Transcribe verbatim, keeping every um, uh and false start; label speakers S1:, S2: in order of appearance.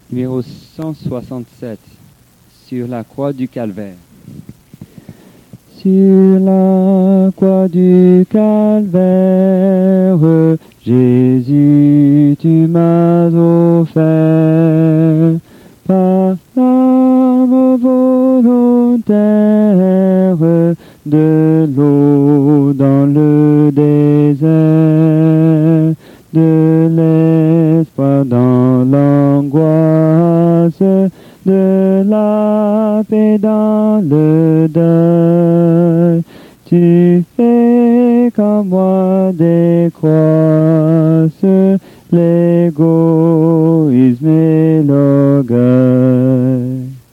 S1: Numéro cent soixante-sept, sur la croix du Calvaire. Sur la croix du Calvaire, Jésus, tu m'as offert par l'âme volontaire de l'eau dans le désert, de l'espoir dans l'angoisse, de la paix dans le deuil. Tu fais qu'en moi décroisse l'égoïsme et l'orgueil.